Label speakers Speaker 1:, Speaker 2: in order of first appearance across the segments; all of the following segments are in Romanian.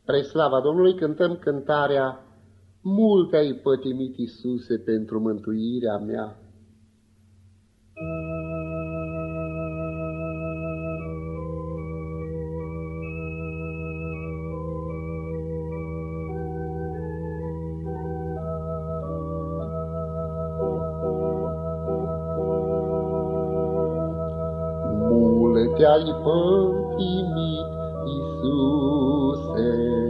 Speaker 1: Spre slava Domnului cântăm cântarea Mult ai pătimit, Iisuse, pentru mântuirea mea. Mult ai pătimit, Iisuse,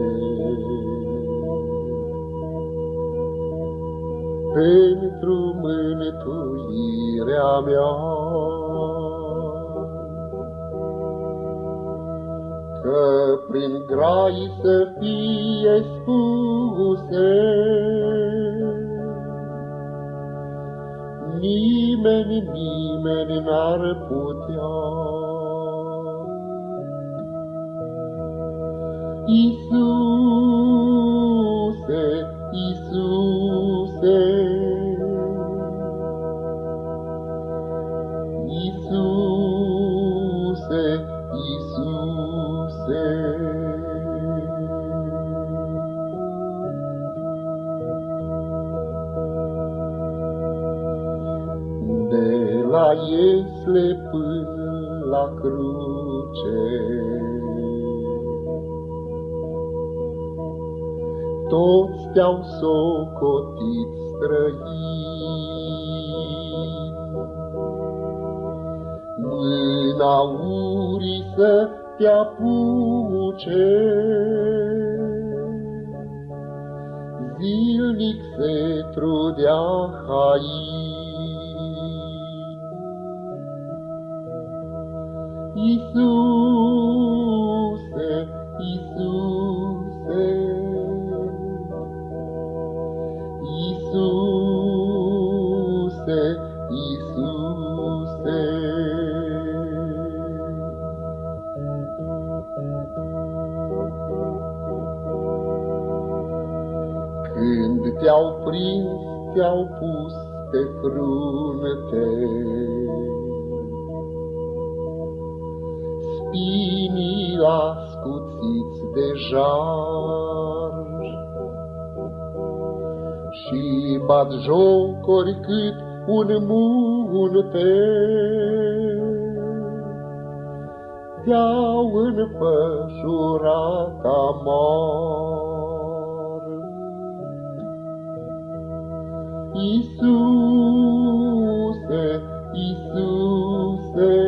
Speaker 1: pentru mântuirea mea, că prin grai să fie spuse, nimeni n-ar putea. Iisuse, Iisuse, Iisuse, Iisuse. De la Iesle până la cruce, toți te-au socotit străini. Mâna urii să te apuce, zilnic se trudea hain. Iisuse, Iisuse, Iisuse, Iisuse. Când te-au prins, te-au pus pe frunte, spinii ascuțiți de jar, și batjocori cât un munte te-au înfășurat amar. Iisuse, Iisuse,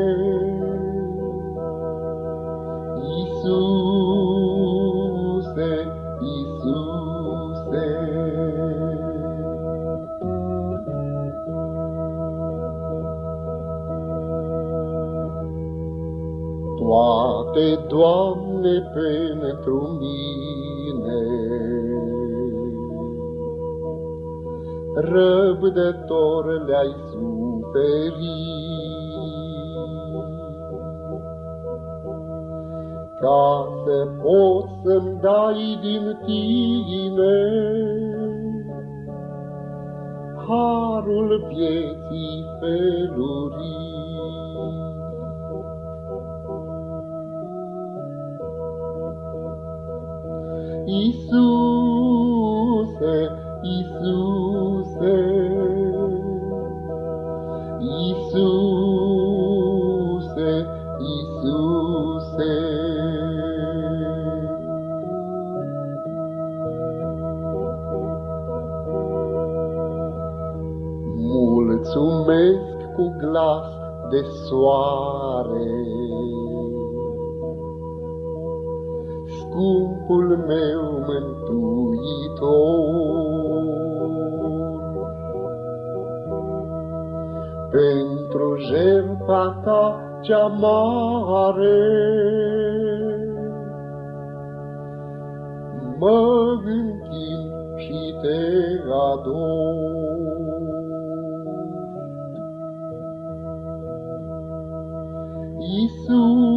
Speaker 1: Iisuse, Iisuse. Toate, Doamne, pentru mine, răbdător le-ai suferit, ca să pot să-mi dai din tine harul vieții felurii. Iisuse, Iisuse, Iisuse, Iisuse. Mulțumesc cu glas de soare, scumpul meu mântuitor, pentru jertfa ta cea mare, mă închin și te ador. Iisus,